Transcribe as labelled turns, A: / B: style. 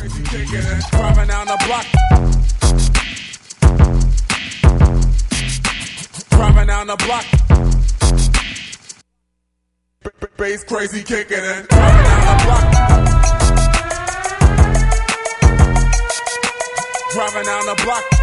A: crazy kicking it. Driving down the block. Driving down the block. Bass crazy kicking it. Driving down the block. Driving down the block.